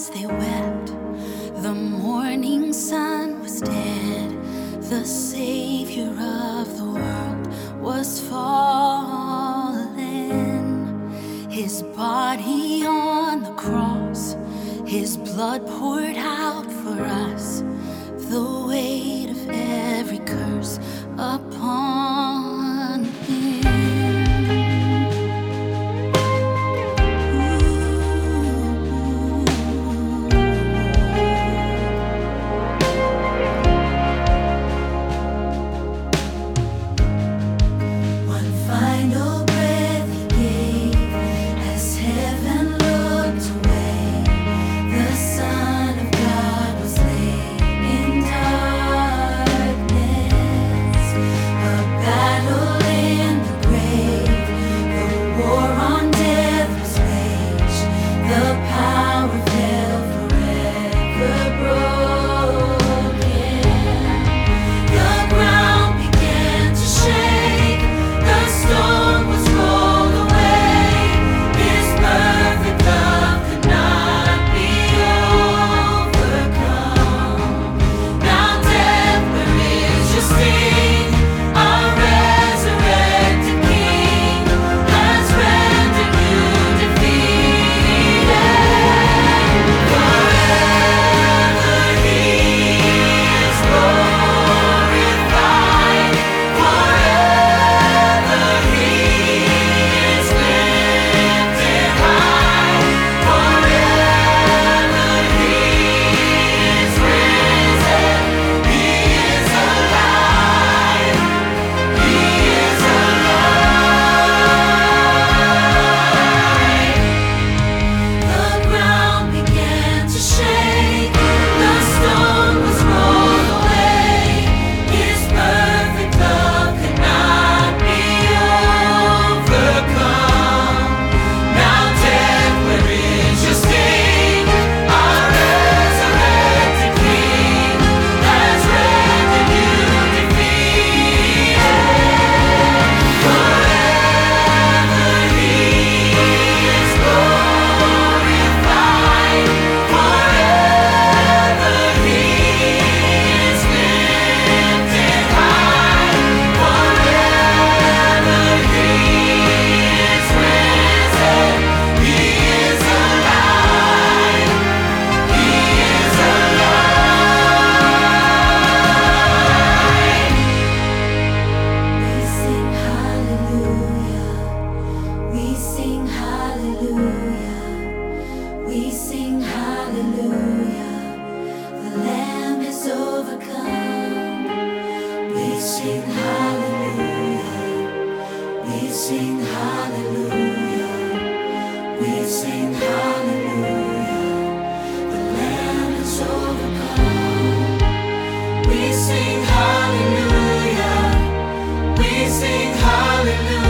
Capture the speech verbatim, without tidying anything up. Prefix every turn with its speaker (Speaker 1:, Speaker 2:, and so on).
Speaker 1: as they wept. The morning sun was dead. The Savior of the world was fallen. His body on the cross, his blood poured out for us. The weight of every curse upon him. We sing hallelujah, the Lamb is overcome. We sing hallelujah, we sing hallelujah, we sing hallelujah, the Lamb is overcome. We sing hallelujah, we sing hallelujah.